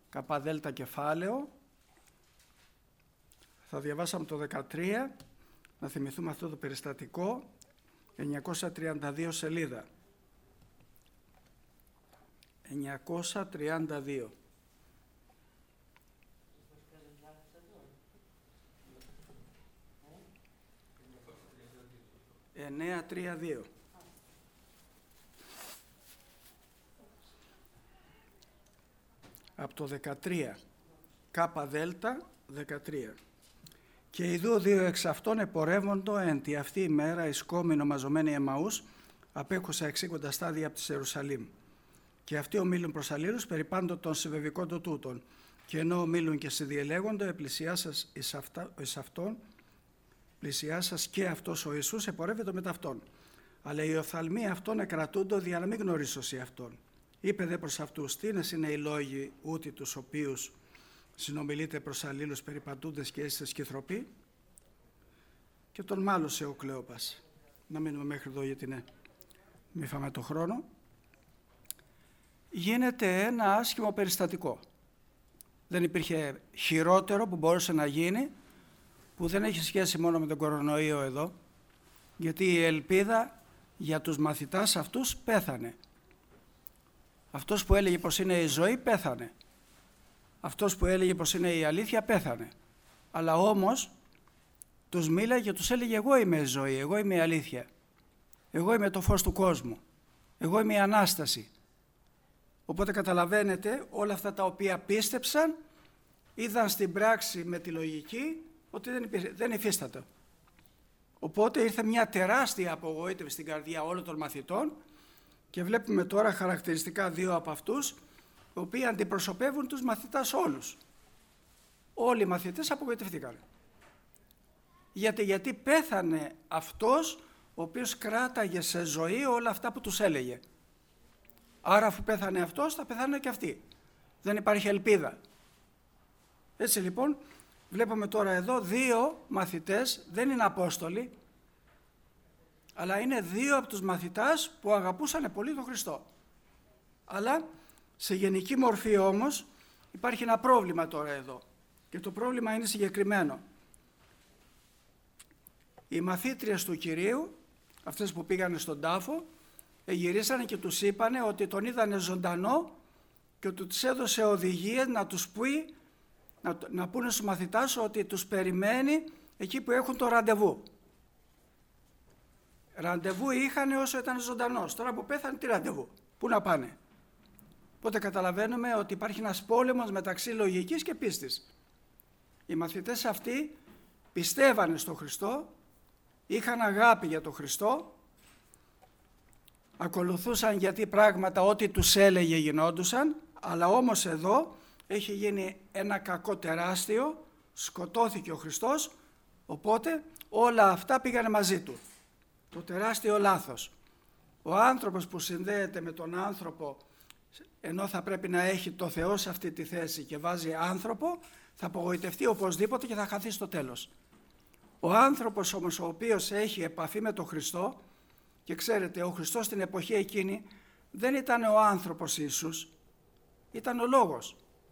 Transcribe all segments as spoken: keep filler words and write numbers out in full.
καπαδέλτα κεφάλαιο. Θα διαβάσαμε το δεκατρία, να θυμηθούμε αυτό το περιστατικό, εννιακόσια τριάντα δύο σελίδα. εννιακόσια τριάντα δύο. εννιακόσια τριάντα δύο. Από το δεκατρία, κάπα δέλτα δεκατρία. Και ιδού δύο εξ αυτών επορεύοντο εν τη αυτή η μέρα εις κόμην ομαζομένοι Εμαούς, απέχουσα εξήκοντα στάδια από της Ιερουσαλήμ. Και αυτοί ομίλουν προς αλλήλους περί πάντων των συμβεβικόντων τούτων. Και ενώ ομίλουν και συνδιελέγοντο, επλησιάσας εις, αυτά, εις αυτόν, πλησιάσας και αυτός ο Ιησούς επορεύεται μετά αυτόν. Αλλά οι οφθαλμοί αυτών εκρατούντο δια να μην γνωρίσωσι αυτόν. Είπε δε προς αυτούς, τίνες είναι οι λόγοι ούτι τους οποίους συνομιλείτε προς αλλήλους περιπατούντες και είστε σκυθροποί. Και τον μάλωσε ο Κλεόπας. Να μείνουμε μέχρι εδώ γιατί ναι, μη φάμε το χρόνο. Γίνεται ένα άσχημο περιστατικό. Δεν υπήρχε χειρότερο που μπορούσε να γίνει, που δεν έχει σχέση μόνο με τον κορονοϊό εδώ, γιατί η ελπίδα για τους μαθητάς αυτούς πέθανε. Αυτός που έλεγε πως είναι η ζωή πέθανε. Αυτός που έλεγε πως είναι η αλήθεια πέθανε. Αλλά όμως τους μίλαγε και τους έλεγε εγώ είμαι η ζωή, εγώ είμαι η αλήθεια. Εγώ είμαι το φως του κόσμου. Εγώ είμαι η Ανάσταση. Οπότε καταλαβαίνετε όλα αυτά τα οποία πίστεψαν είδαν στην πράξη με τη λογική ότι δεν, υπήρχε, δεν υφίσταται. Οπότε ήρθε μια τεράστια απογοήτευση στην καρδιά όλων των μαθητών και βλέπουμε τώρα χαρακτηριστικά δύο από αυτούς οι οποίοι αντιπροσωπεύουν τους μαθητάς όλους. Όλοι οι μαθητές απογοητευτήκαν. Γιατί, γιατί πέθανε αυτός ο οποίος κράταγε σε ζωή όλα αυτά που τους έλεγε. Άρα αφού πέθανε αυτός θα πεθάνε και αυτοί. Δεν υπάρχει ελπίδα. Έτσι λοιπόν βλέπουμε τώρα εδώ δύο μαθητές, δεν είναι Απόστολοι, αλλά είναι δύο από τους μαθητάς που αγαπούσαν πολύ τον Χριστό. Αλλά σε γενική μορφή όμως υπάρχει ένα πρόβλημα τώρα εδώ και το πρόβλημα είναι συγκεκριμένο. Οι μαθήτριες του Κυρίου, αυτές που πήγανε στον τάφο, γυρίσανε και τους είπανε ότι τον είδανε ζωντανό και ότι τους έδωσε οδηγίες να τους πει, να, να πούνε στους μαθητάς ότι τους περιμένει εκεί που έχουν το ραντεβού. Ραντεβού είχαν όσο ήταν ζωντανός. Τώρα που πέθανε τι ραντεβού, πού να πάνε. Οπότε καταλαβαίνουμε ότι υπάρχει ένας πόλεμος μεταξύ λογικής και πίστης. Οι μαθητές αυτοί πιστεύανε στον Χριστό, είχαν αγάπη για τον Χριστό, ακολουθούσαν γιατί πράγματα ό,τι τους έλεγε γινόντουσαν, αλλά όμως εδώ έχει γίνει ένα κακό τεράστιο, σκοτώθηκε ο Χριστός, οπότε όλα αυτά πήγανε μαζί του. Το τεράστιο λάθος. Ο άνθρωπος που συνδέεται με τον άνθρωπο, ενώ θα πρέπει να έχει το Θεό σε αυτή τη θέση και βάζει άνθρωπο, θα απογοητευτεί οπωσδήποτε και θα χαθεί στο τέλος. Ο άνθρωπος όμως ο οποίος έχει επαφή με τον Χριστό, και ξέρετε ο Χριστός στην εποχή εκείνη δεν ήταν ο άνθρωπος Ιησούς, ήταν ο Λόγος.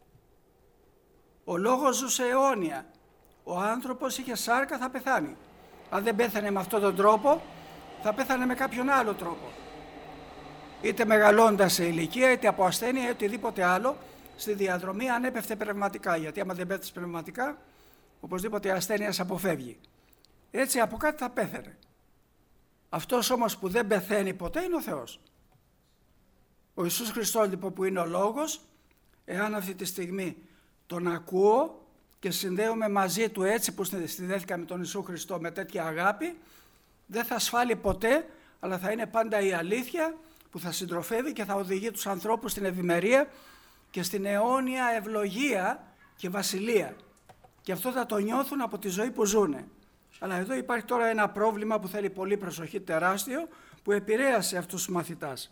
Ο Λόγος ζούσε αιώνια. Ο άνθρωπος είχε σάρκα, θα πεθάνει. Αν δεν πέθανε με αυτόν τον τρόπο, θα πέθανε με κάποιον άλλο τρόπο. Είτε μεγαλώντας σε ηλικία, είτε από ασθένεια, είτε οτιδήποτε άλλο, στη διαδρομή αν έπεφτε πνευματικά. Γιατί άμα δεν πέφτεις πνευματικά, οπωσδήποτε η ασθένεια σε αποφεύγει. Έτσι από κάτι θα πέθανε. Αυτός όμως που δεν πεθαίνει ποτέ είναι ο Θεός. Ο Ιησούς Χριστός λοιπόν που είναι ο Λόγος, εάν αυτή τη στιγμή τον ακούω και συνδέομαι μαζί του έτσι που συνδέθηκα με τον Ιησού Χριστό με τέτοια αγάπη, δεν θα ασφάλει ποτέ, αλλά θα είναι πάντα η αλήθεια που θα συντροφεύει και θα οδηγεί τους ανθρώπους στην ευημερία και στην αιώνια ευλογία και βασιλεία. Και αυτό θα το νιώθουν από τη ζωή που ζουνε. Αλλά εδώ υπάρχει τώρα ένα πρόβλημα που θέλει πολύ προσοχή, τεράστιο, που επηρέασε αυτούς τους μαθητάς.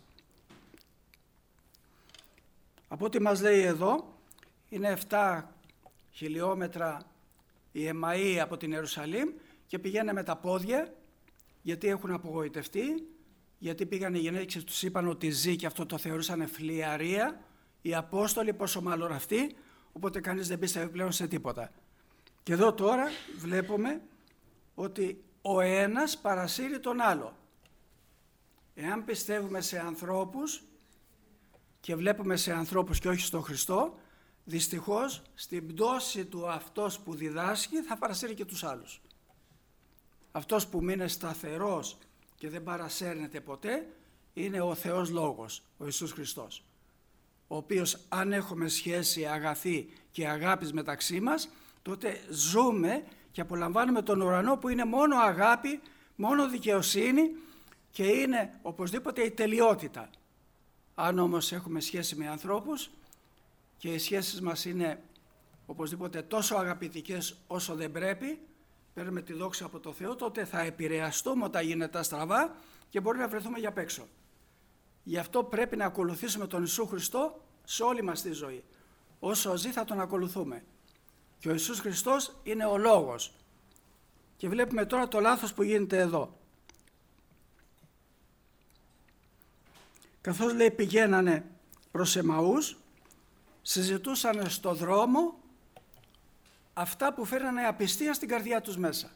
Από ό,τι μας λέει εδώ, είναι επτά χιλιόμετρα η Εμαή από την Ιερουσαλήμ και πηγαίνουν με τα πόδια, γιατί έχουν απογοητευτεί, γιατί πήγαν οι γυναίκες, τους είπαν ότι ζει και αυτό το θεωρούσαν φλιαρία, οι Απόστολοι, πόσο μάλλον αυτοί, οπότε κανείς δεν πίστευε πλέον σε τίποτα. Και εδώ τώρα βλέπουμε ότι ο ένας παρασύρει τον άλλο. Εάν πιστεύουμε σε ανθρώπους και βλέπουμε σε ανθρώπους και όχι στον Χριστό, δυστυχώς στην πτώση του αυτός που διδάσκει θα παρασύρει και τους άλλους. Αυτός που μείνει σταθερός και δεν παρασέρνεται ποτέ είναι ο Θεός Λόγος, ο Ιησούς Χριστός, ο οποίος αν έχουμε σχέση αγαθή και αγάπης μεταξύ μας, τότε ζούμε και απολαμβάνουμε τον ουρανό που είναι μόνο αγάπη, μόνο δικαιοσύνη και είναι οπωσδήποτε η τελειότητα. Αν όμως έχουμε σχέση με ανθρώπους και οι σχέσεις μας είναι οπωσδήποτε τόσο αγαπητικές όσο δεν πρέπει, παίρνουμε τη δόξα από το Θεό, τότε θα επηρεαστούμε όταν γίνεται τα στραβά και μπορεί να βρεθούμε για απ' έξω. Γι' αυτό πρέπει να ακολουθήσουμε τον Ιησού Χριστό σε όλη μας τη ζωή. Όσο ζει θα τον ακολουθούμε. Και ο Ιησούς Χριστός είναι ο Λόγος. Και βλέπουμε τώρα το λάθος που γίνεται εδώ. Καθώς λέει πηγαίνανε προς Εμαούς, συζητούσαν στο δρόμο αυτά που φέρανε απιστία στην καρδιά τους μέσα.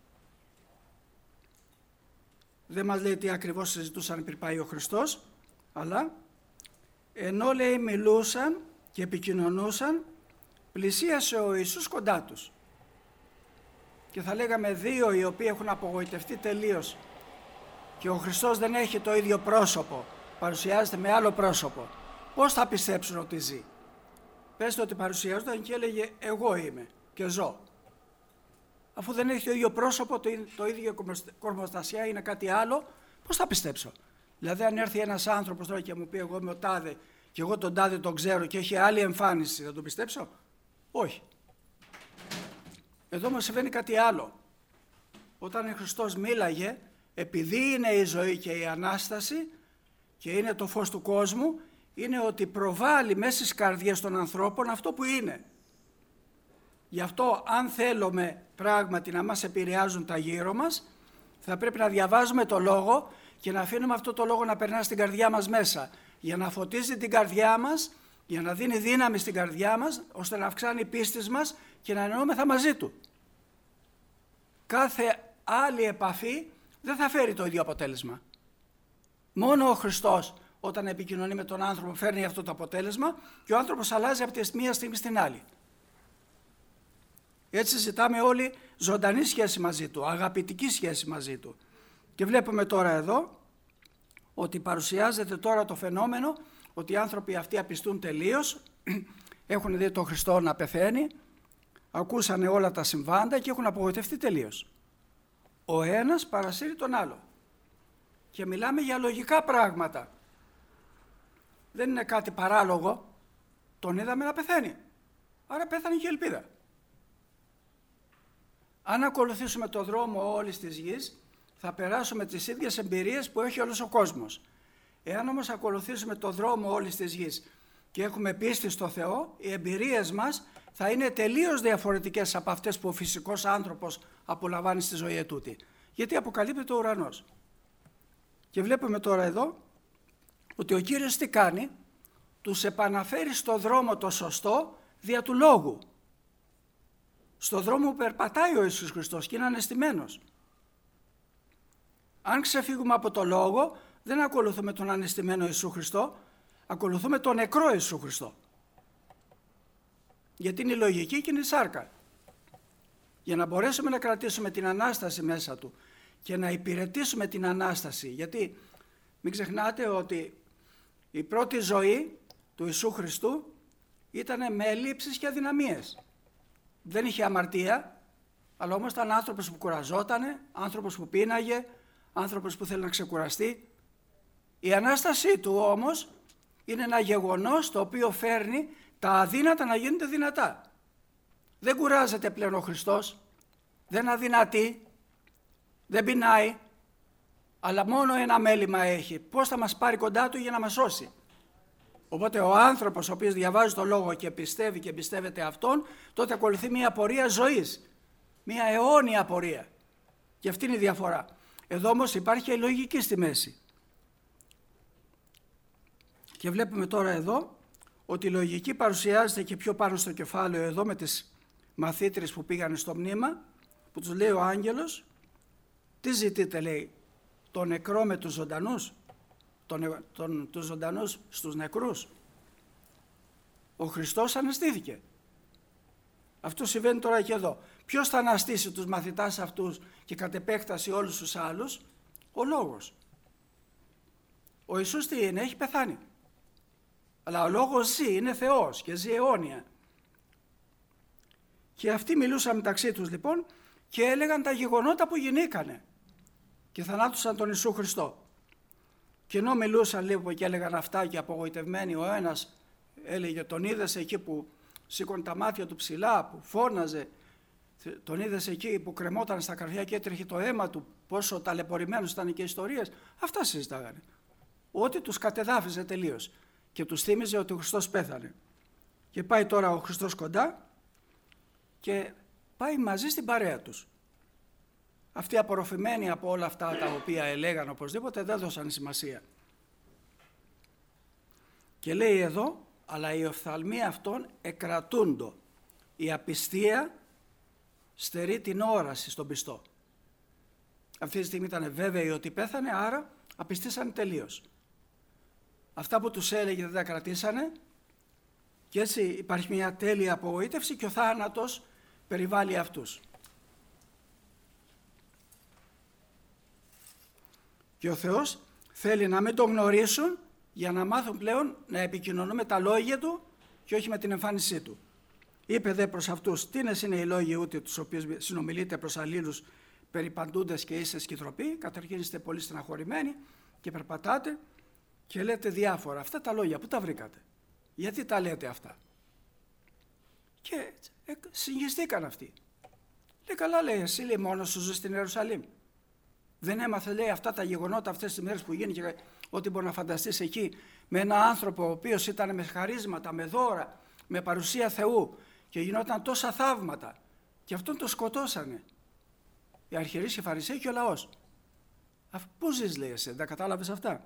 Δεν μας λέει τι ακριβώς συζητούσαν πριν πάει ο Χριστός, αλλά ενώ λέει μιλούσαν και επικοινωνούσαν, πλησίασε ο Ιησούς κοντά τους. Και θα λέγαμε δύο οι οποίοι έχουν απογοητευτεί τελείως και ο Χριστός δεν έχει το ίδιο πρόσωπο, παρουσιάζεται με άλλο πρόσωπο. Πώς θα πιστέψουν ότι ζει? Πέστε ότι παρουσιάζονταν και έλεγε εγώ είμαι και ζω. Αφού δεν έχει το ίδιο πρόσωπο, το, το ίδιο κορμοστασιά είναι κάτι άλλο, πώς θα πιστέψω? Δηλαδή αν έρθει ένας άνθρωπος τώρα και μου πει εγώ είμαι ο τάδε και εγώ τον τάδε τον ξέρω και έχει άλλη εμφάνιση, θα τον πιστέψω? Όχι. Εδώ μας συμβαίνει κάτι άλλο. Όταν ο Χριστός μίλαγε, επειδή είναι η ζωή και η Ανάσταση και είναι το φως του κόσμου, είναι ότι προβάλλει μέσα στις καρδιές των ανθρώπων αυτό που είναι. Γι' αυτό αν θέλουμε πράγματι να μας επηρεάζουν τα γύρω μας, θα πρέπει να διαβάζουμε το Λόγο και να αφήνουμε αυτό το Λόγο να περνά στην καρδιά μας μέσα, για να φωτίζει την καρδιά μας, για να δίνει δύναμη στην καρδιά μας, ώστε να αυξάνει η πίστη μας και να εννοούμεθα μαζί Του. Κάθε άλλη επαφή δεν θα φέρει το ίδιο αποτέλεσμα. Μόνο ο Χριστός όταν επικοινωνεί με τον άνθρωπο φέρνει αυτό το αποτέλεσμα και ο άνθρωπος αλλάζει από τη μία στιγμή στην άλλη. Έτσι ζητάμε όλοι ζωντανή σχέση μαζί Του, αγαπητική σχέση μαζί Του. Και βλέπουμε τώρα εδώ ότι παρουσιάζεται τώρα το φαινόμενο ότι οι άνθρωποι αυτοί απιστούν τελείως, έχουν δει τον Χριστό να πεθαίνει, ακούσανε όλα τα συμβάντα και έχουν απογοητευτεί τελείως. Ο ένας παρασύρει τον άλλο. Και μιλάμε για λογικά πράγματα. Δεν είναι κάτι παράλογο. Τον είδαμε να πεθαίνει. Άρα πέθανε και η ελπίδα. Αν ακολουθήσουμε το δρόμο όλης της γης, θα περάσουμε τις ίδιες εμπειρίες που έχει όλος ο κόσμος. Εάν όμως ακολουθήσουμε το δρόμο όλης της γης και έχουμε πίστη στο Θεό, οι εμπειρίες μας θα είναι τελείως διαφορετικές από αυτές που ο φυσικός άνθρωπος απολαμβάνει στη ζωή ετούτη. Γιατί αποκαλύπτεται ο ουρανός. Και βλέπουμε τώρα εδώ ότι ο Κύριος τι κάνει? Τους επαναφέρει στο δρόμο το σωστό δια του Λόγου. Στο δρόμο που περπατάει ο Ιησούς Χριστός και είναι ανεστημένος. Αν ξεφύγουμε από το Λόγο, δεν ακολουθούμε τον ανεστημένο Ιησού Χριστό, ακολουθούμε τον νεκρό Ιησού Χριστό. Γιατί είναι η λογική και είναι η σάρκα. Για να μπορέσουμε να κρατήσουμε την Ανάσταση μέσα Του και να υπηρετήσουμε την Ανάσταση. Γιατί μην ξεχνάτε ότι η πρώτη ζωή του Ιησού Χριστού ήταν με ελλείψεις και αδυναμίες. Δεν είχε αμαρτία, αλλά όμως ήταν άνθρωπος που κουραζότανε, άνθρωπος που πίναγε, άνθρωπος που θέλει να ξεκουραστεί. Η Ανάστασή Του όμως είναι ένα γεγονός το οποίο φέρνει τα αδύνατα να γίνονται δυνατά. Δεν κουράζεται πλέον ο Χριστός, δεν αδυνατεί, δεν πεινάει, αλλά μόνο ένα μέλημα έχει. Πώς θα μας πάρει κοντά Του για να μας σώσει? Οπότε ο άνθρωπος ο οποίος διαβάζει το Λόγο και πιστεύει και πιστεύεται Αυτόν, τότε ακολουθεί μια πορεία ζωής, μια αιώνια πορεία. Και αυτή είναι η διαφορά. Εδώ όμως υπάρχει η λογική στη μέση. Και βλέπουμε τώρα εδώ ότι η λογική παρουσιάζεται και πιο πάνω στο κεφάλαιο εδώ με τις μαθήτρες που πήγαν στο μνήμα, που τους λέει ο άγγελος, τι ζητείτε, λέει, το νεκρό με τους ζωντανούς, τον, τον, τους ζωντανούς στους νεκρούς. Ο Χριστός αναστήθηκε. Αυτό συμβαίνει τώρα και εδώ. Ποιος θα αναστήσει τους μαθητάς αυτούς και κατ' επέκταση όλους τους άλλους? Ο Λόγος. Ο Ιησούς τι είναι? Έχει πεθάνει. Αλλά ο Λόγος ζει, είναι Θεός και ζει αιώνια. Και αυτοί μιλούσαν μεταξύ τους λοιπόν και έλεγαν τα γεγονότα που γινήκανε και θανάτωσαν τον Ιησού Χριστό. Και ενώ μιλούσαν λίγο και έλεγαν αυτά και απογοητευμένοι, ο ένας έλεγε, τον είδες εκεί που σήκωνε τα μάτια του ψηλά, που φώναζε, τον είδες εκεί που κρεμόταν στα καρδιά και έτρεχε το αίμα του, πόσο ταλαιπωρημένος ήταν και ιστορίες. Αυτά συζητάγανε. Ότι τους κατεδάφιζε τελείως και τους θύμιζε ότι ο Χριστός πέθανε. Και πάει τώρα ο Χριστός κοντά και πάει μαζί στην παρέα τους. Αυτοί απορροφημένοι από όλα αυτά τα οποία ελέγαν οπωσδήποτε δεν δώσαν σημασία. Και λέει εδώ, αλλά η οφθαλμία αυτών εκρατούντο, η απιστία στερεί την όραση στον πιστό. Αυτή τη στιγμή ήταν βέβαιοι ότι πέθανε, άρα απιστήσανε τελείως. Αυτά που τους έλεγε δεν τα κρατήσανε και έτσι υπάρχει μια τέλεια απογοήτευση και ο θάνατος περιβάλλει αυτούς. Και ο Θεός θέλει να μην τον γνωρίσουν για να μάθουν πλέον να επικοινωνούν με τα λόγια Του και όχι με την εμφάνισή Του. Είπε δε προς αυτούς, τίνες είναι οι λόγοι ούτε τους οποίους συνομιλείτε προς αλλήλους περιπαντούντες και είστε σκυθροποί, καταρχήν είστε πολύ στεναχωρημένοι και περπατάτε και λέτε διάφορα. Αυτά τα λόγια, πού τα βρήκατε? Γιατί τα λέτε αυτά? Και ε, συγχυστήκαν αυτοί. Λέει, καλά, λέει, εσύ, λέει, μόνος σου ζεις στην Ιερουσαλήμ. Δεν έμαθε, λέει, αυτά τα γεγονότα αυτές τις μέρες που γίνει και ό,τι μπορεί να φανταστείς εκεί, με έναν άνθρωπο ο οποίος ήταν με χαρίσματα, με δώρα, με παρουσία Θεού και γινόταν τόσα θαύματα και αυτόν το σκοτώσανε οι αρχιερείς και οι Φαρισαίοι και ο λαός. Πού ζεις, λέει, εσύ, δεν κατάλαβες αυτά?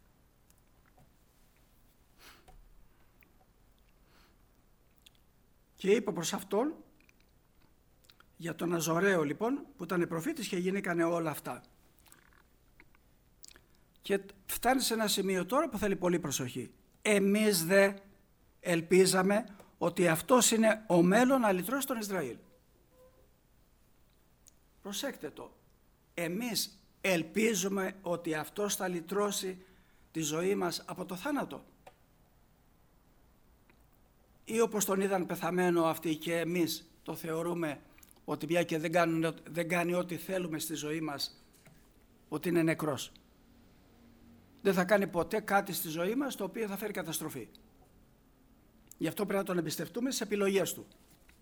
Και είπε προς αυτόν, για τον Αζωραίο λοιπόν, που ήταν προφήτης και γίνηκανε όλα αυτά. Και φτάνει σε ένα σημείο τώρα που θέλει πολύ προσοχή. Εμείς δε ελπίζαμε ότι αυτός είναι ο μέλλον να λυτρώσει τον Ισραήλ. Προσέξτε το. Εμείς ελπίζουμε ότι αυτός θα λυτρώσει τη ζωή μας από το θάνατο. Ή όπως τον είδαν πεθαμένο αυτοί και εμείς το θεωρούμε ότι πια και δεν, κάνουν, δεν κάνει ό,τι θέλουμε στη ζωή μας, ότι είναι νεκρός. Δεν θα κάνει ποτέ κάτι στη ζωή μας το οποίο θα φέρει καταστροφή. Γι' αυτό πρέπει να τον εμπιστευτούμε στις επιλογές του.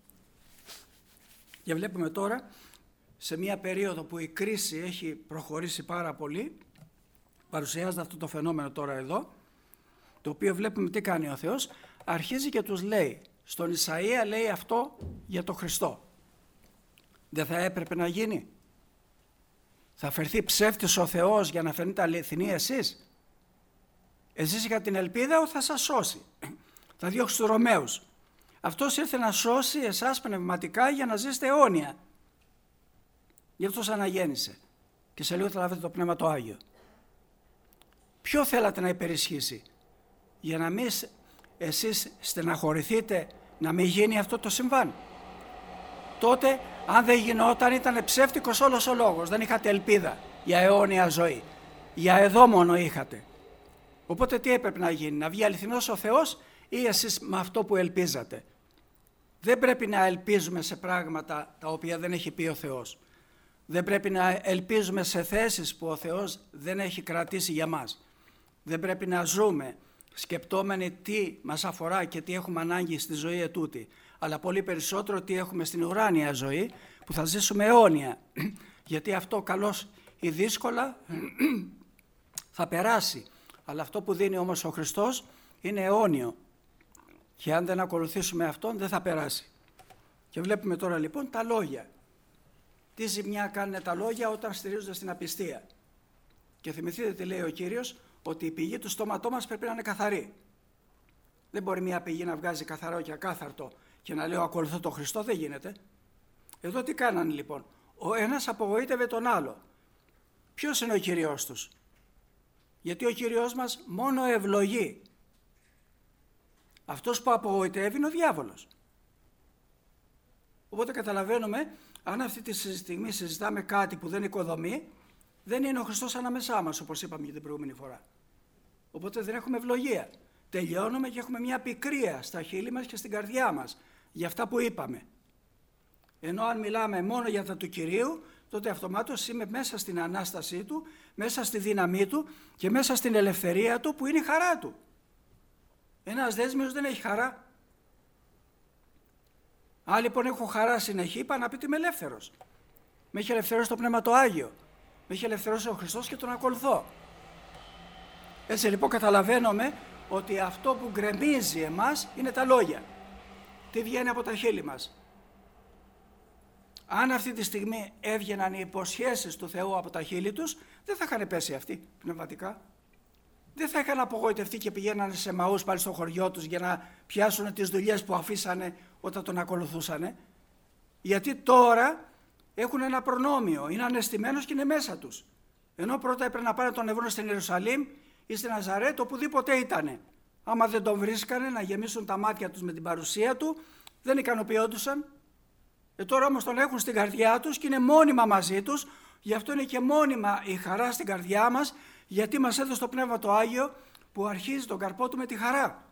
Και βλέπουμε τώρα σε μια περίοδο που η κρίση έχει προχωρήσει πάρα πολύ, παρουσιάζεται αυτό το φαινόμενο τώρα εδώ, το οποίο βλέπουμε τι κάνει ο Θεός, αρχίζει και τους λέει, στον Ισαΐα λέει αυτό για τον Χριστό. Δεν θα έπρεπε να γίνει? Θα φερθεί ψεύτης ο Θεός για να φαίνεται αληθινή εσείς? Εσείς είχατε την ελπίδα ότι θα σας σώσει. Θα διώξει τους Ρωμαίους. Αυτός ήρθε να σώσει εσάς πνευματικά για να ζήσετε αιώνια. Γι' αυτό σας αναγέννησε. Και σε λίγο θα λάβετε το Πνεύμα το Άγιο. Ποιο θέλατε να υπερισχύσει? Για να μην εσείς στεναχωρηθείτε να μην γίνει αυτό το συμβάν. Τότε αν δεν γινόταν ήταν ψεύτικος όλος ο λόγος. Δεν είχατε ελπίδα για αιώνια ζωή. Για εδώ μόνο είχατε. Οπότε τι έπρεπε να γίνει? Να βγει αληθινός ο Θεός ή εσείς με αυτό που ελπίζατε? Δεν πρέπει να ελπίζουμε σε πράγματα τα οποία δεν έχει πει ο Θεός. Δεν πρέπει να ελπίζουμε σε θέσεις που ο Θεός δεν έχει κρατήσει για μας. Δεν πρέπει να ζούμε σκεπτόμενοι τι μας αφορά και τι έχουμε ανάγκη στη ζωή ετούτη, αλλά πολύ περισσότερο τι έχουμε στην ουράνια ζωή που θα ζήσουμε αιώνια. Γιατί αυτό καλώς ή δύσκολα θα περάσει. Αλλά αυτό που δίνει όμως ο Χριστός είναι αιώνιο. Και αν δεν ακολουθήσουμε αυτόν δεν θα περάσει. Και βλέπουμε τώρα λοιπόν τα λόγια. Τι ζημιά κάνουν τα λόγια όταν στηρίζονται στην απιστία. Και θυμηθείτε τι λέει ο Κύριος, ότι η πηγή του στόματό μας πρέπει να είναι καθαρή. Δεν μπορεί μια πηγή να βγάζει καθαρό και ακάθαρτο και να λέω ακολουθώ τον Χριστό, δεν γίνεται. Εδώ τι κάνανε λοιπόν? Ο ένας απογοήτευε τον άλλο. Ποιος είναι ο Κύριος τους? Γιατί ο Κύριος μας μόνο ευλογεί. Αυτός που απογοητεύει είναι ο διάβολος. Οπότε καταλαβαίνουμε, αν αυτή τη στιγμή συζητάμε κάτι που δεν οικοδομεί, δεν είναι ο Χριστός ανάμεσά μας, όπως είπαμε και την προηγούμενη φορά. Οπότε δεν έχουμε ευλογία. Τελειώνουμε και έχουμε μια πικρία στα χείλη μας και στην καρδιά μας για αυτά που είπαμε. Ενώ αν μιλάμε μόνο για τα του Κυρίου, τότε αυτομάτως είμαι μέσα στην Ανάστασή Του, μέσα στη δύναμή Του και μέσα στην ελευθερία Του που είναι η χαρά Του. Ένας δέσμιος δεν έχει χαρά. Αν λοιπόν έχω χαρά συνεχή, είπα να πείτε είμαι ελεύθερος. Με έχει ελευθερώσει το Πνεύμα το Άγιο. Με έχει ελευθερώσει ο Χριστός και τον ακολουθώ. Έτσι λοιπόν καταλαβαίνουμε ότι αυτό που γκρεμίζει εμάς είναι τα λόγια. Τι βγαίνει από τα χείλη μας. Αν αυτή τη στιγμή έβγαιναν οι υποσχέσεις του Θεού από τα χείλη τους, δεν θα είχαν πέσει αυτοί πνευματικά. Δεν θα είχαν απογοητευτεί και πηγαίνανε σε μαούς πάλι στο χωριό τους για να πιάσουν τις δουλειές που αφήσανε όταν τον ακολουθούσανε. Γιατί τώρα έχουν ένα προνόμιο, είναι αναισθημένος και είναι μέσα τους. Ενώ πρώτα έπρεπε να πάνε τον Εβραίο στην Ιερουσαλήμ ή στην Ναζαρέτ, οπουδήποτε ήτανε. Άμα δεν τον βρίσκανε να γεμίσουν τα μάτια τους με την παρουσία του, δεν ικανοποιόντουσαν. Ε, τώρα όμως τον έχουν στην καρδιά τους και είναι μόνιμα μαζί τους, γι' αυτό είναι και μόνιμα η χαρά στην καρδιά μας, γιατί μας έδωσε το Πνεύμα το Άγιο που αρχίζει τον καρπό του με τη χαρά.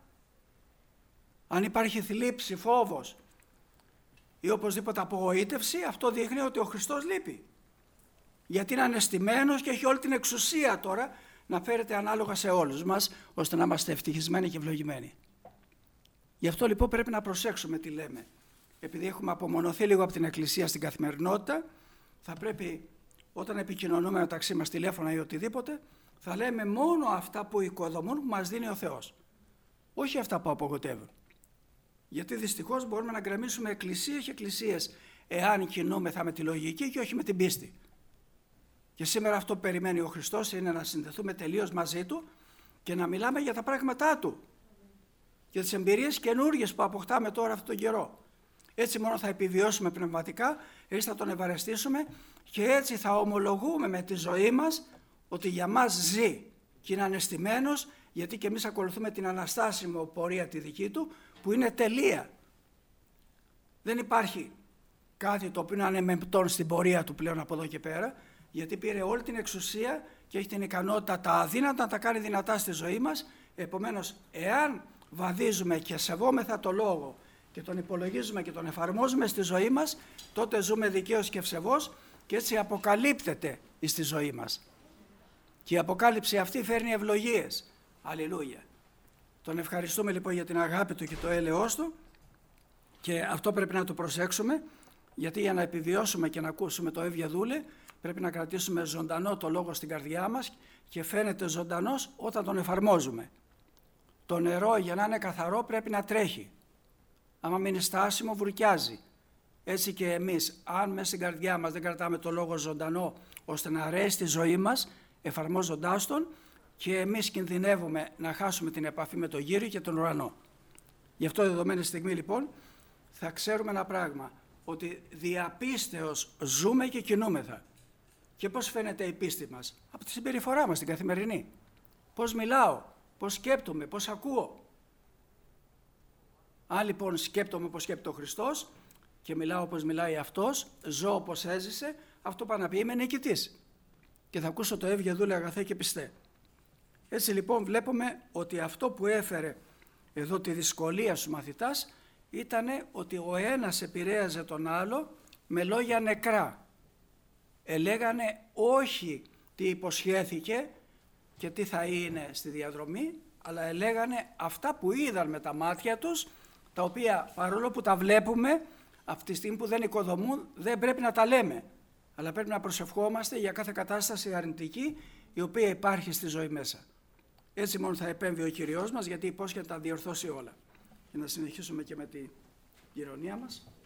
Αν υπάρχει θλίψη, φόβος ή οπωσδήποτε απογοήτευση, αυτό δείχνει ότι ο Χριστός λείπει. Γιατί είναι αναισθημένος και έχει όλη την εξουσία τώρα να φέρεται ανάλογα σε όλους μας, ώστε να είμαστε ευτυχισμένοι και ευλογημένοι. Γι' αυτό λοιπόν πρέπει να προσέξουμε τι λέμε. Επειδή έχουμε απομονωθεί λίγο από την Εκκλησία στην καθημερινότητα, θα πρέπει όταν επικοινωνούμε μεταξύ μας τηλέφωνα ή οτιδήποτε, θα λέμε μόνο αυτά που οικοδομούν, που μας δίνει ο Θεός. Όχι αυτά που απογοητεύουν. Γιατί δυστυχώς μπορούμε να γκρεμίσουμε εκκλησίες και εκκλησίες εάν κινούμεθα με τη λογική και όχι με την πίστη. Και σήμερα αυτό που περιμένει ο Χριστός είναι να συνδεθούμε τελείως μαζί Του και να μιλάμε για τα πράγματά Του. Για τις εμπειρίες καινούργιες που αποκτάμε τώρα αυτόν τον καιρό. Έτσι μόνο θα επιβιώσουμε πνευματικά, έτσι θα Τον ευαρεστήσουμε και έτσι θα ομολογούμε με τη ζωή μας ότι για μας ζει και είναι αναισθημένος, γιατί και εμείς ακολουθούμε την αναστάσιμο πορεία τη δική Του που είναι τελεία. Δεν υπάρχει κάτι το οποίο είναι ανεμεμπτόν στην πορεία Του πλέον από εδώ και πέρα, γιατί πήρε όλη την εξουσία και έχει την ικανότητα τα αδύνατα να τα κάνει δυνατά στη ζωή μας. Επομένως, εάν βαδίζουμε και σεβόμεθα το Λόγο και τον υπολογίζουμε και τον εφαρμόζουμε στη ζωή μας, τότε ζούμε δικαίως και ευσεβώς και έτσι αποκαλύπτεται στη ζωή μας. Και η αποκάλυψη αυτή φέρνει ευλογίες. Αλληλούια. Τον ευχαριστούμε λοιπόν για την αγάπη Του και το έλεος Του και αυτό πρέπει να το προσέξουμε, γιατί για να επιβιώσουμε και να ακούσουμε το Εύγε Δούλε πρέπει να κρατήσουμε ζωντανό το Λόγο στην καρδιά μας και φαίνεται ζωντανός όταν τον εφαρμόζουμε. Το νερό για να είναι καθαρό πρέπει να τρέχει. Άμα μείνει στάσιμο βουρκιάζει. Έτσι και εμείς, αν μέσα στην καρδιά μας δεν κρατάμε το Λόγο ζωντανό ώστε να ρέει στη ζωή μας, εφαρμόζοντάς τον, και εμείς κινδυνεύουμε να χάσουμε την επαφή με τον Κύριο και τον ουρανό. Γι' αυτό δεδομένη στιγμή λοιπόν θα ξέρουμε ένα πράγμα, ότι διαπίστεως ζούμε και κινούμεθα. Και πώς φαίνεται η πίστη μας? Από τη συμπεριφορά μας την καθημερινή. Πώς μιλάω, πώς σκέπτομαι, πώς ακούω. Αν λοιπόν σκέπτομαι όπως σκέπτεται ο Χριστός και μιλάω όπως μιλάει Αυτός, ζω όπως έζησε, αυτό πάει να πει είμαι νικητής. Και θα ακούσω το Εύγε Δούλε αγαθέ και πιστέ. Έτσι λοιπόν βλέπουμε ότι αυτό που έφερε εδώ τη δυσκολία στους μαθητάς ήταν ότι ο ένας επηρέαζε τον άλλο με λόγια νεκρά. Ελέγανε όχι τι υποσχέθηκε και τι θα είναι στη διαδρομή, αλλά ελέγανε αυτά που είδαν με τα μάτια τους, τα οποία παρόλο που τα βλέπουμε, αυτή τη στιγμή που δεν οικοδομούν, δεν πρέπει να τα λέμε. Αλλά πρέπει να προσευχόμαστε για κάθε κατάσταση αρνητική η οποία υπάρχει στη ζωή μέσα. Έτσι μόνο θα επέμβει ο Κυριός μας, γιατί υπόσχεται να τα διορθώσει όλα. Και να συνεχίσουμε και με την ηρωνία μας.